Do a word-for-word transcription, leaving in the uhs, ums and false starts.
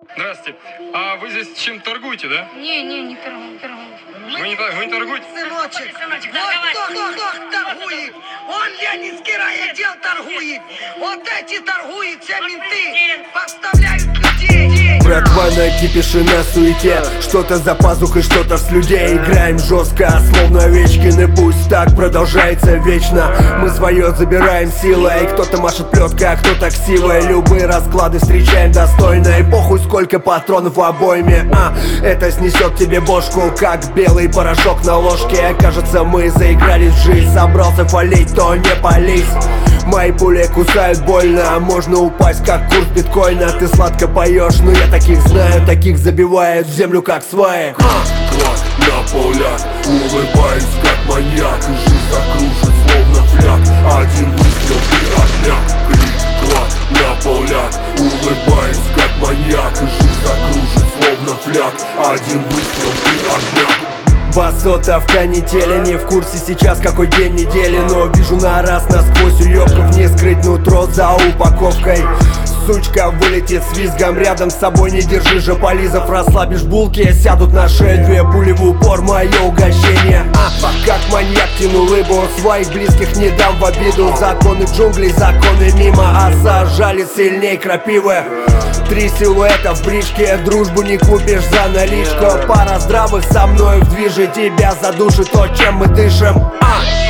Здравствуйте. А вы здесь чем торгуете, да? Не, не, не торгую, торгую. Вы не, вы не торгуете? Сыночек, вот кто, кто, кто торгует. Он ленинский райотдел торгует. Вот эти торгуют, все менты подставляют людей. Братва на кипише, на суете. Что-то за пазухой, что-то с людей. Играем жестко, словно овечкины. Пусть так продолжается вечно. Мы свое забираем силой. Кто-то машет плеткой, а кто-то ксивой. Любые расклады встречаем достойно. И похуй сколько патронов в обойме, а это снесет тебе бошку, как белый порошок на ложке. Кажется, мы заигрались в жизнь. Собрался фалить, то не пались. Мои пули кусают больно. Можно упасть, как курс биткоина. Ты сладко поешь, но я таких знаю. Таких забивает в землю, как сваи. Клад на полях, улыбаюсь, как маньяк. И жизнь закружит, словно фляг. Один выстрел и отняк. Крик, клад на полях, улыбаюсь, как маньяк. И жизнь закружит, словно фляг. Один выстрел и отняк. Басота в канители, не в курсе сейчас какой день недели. Но вижу на раз насквозь уёбков. Не скрыть нутро за упаковкой. Сучка вылетит с визгом, рядом с собой не держи же полизов. Расслабишь булки, сядут на шею. Две пули в упор, мое угощение. А, как маньяк тяну рыбу, своих близких не дам в обиду. Законы джунглей, законы мимо, а сажали сильней крапивы. Три силуэта в бричке, дружбу не купишь за наличку. Пара здравых со мной в движе, тебя задушит то, чем мы дышим. А!